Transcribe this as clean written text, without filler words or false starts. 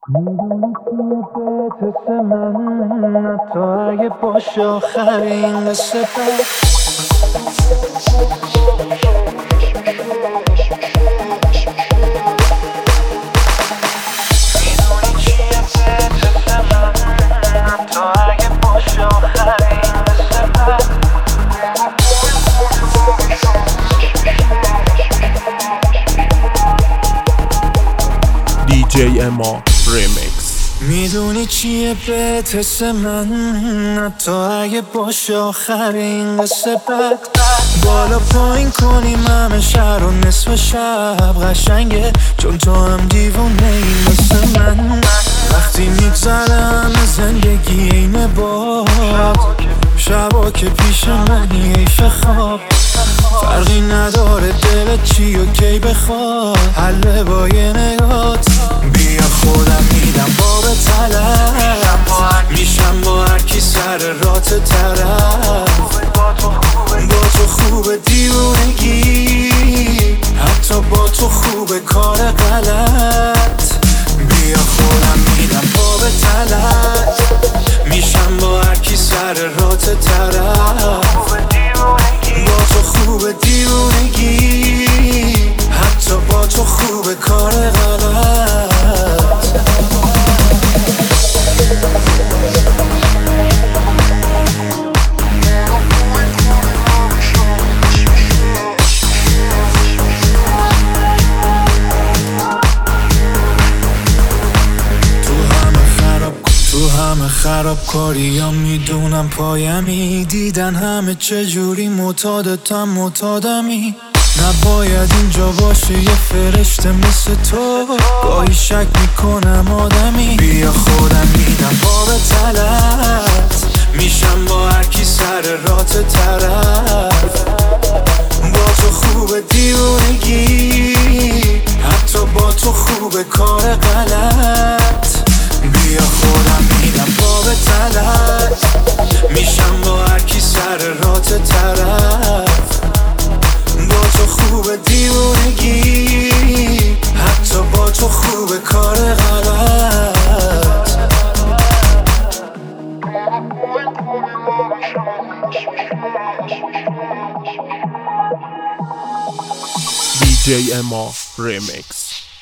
میدونی توی بهتس من حتی اگه باشه آخرین قصه میدونی چیه بهتس من حتی اگه باشه آخرین قصه DJ Ema Remix. میدونی چیه بهتس من حتی اگه باشه آخرین قصه بد بالا پایین کنیم همه شهر و نصف شب قشنگه چون تو هم دیوونه ای مثل من وقتی میگذره همه زندگی اینه باد شبا که پیش منی حیف خواب فرقی نداره دلت چی و کی بخواد حله با یه نگات بیا خودم میدم باب طلب میشم با هرکی سر رات طرف با تو خوبه دیوونگی حتی با تو خوبه کار غلط بیا خودم میدم باب طلب میشم با هرکی سر رات طرف با تو خوبه دیوونگی حتی با تو خوبه کار غلط تو همه خرابکاری ها میدونم پایمی دیدن همه چجوری معتادتم معتادمی نباید اینجا باشه یه فرشته مثل تو گاهی شک میکنم آدمی بیا خودم میدم باب طلت میشم با هرکی سر رات طرف با تو خوبه دیوونگی حتی با تو خوبه کار غلط بیا خودم میدم باب طلت میشم با هرکی سر رات طرف با تو خوبه دیوونگی حتی با تو خوبه کار غلط DJ Ema Remix.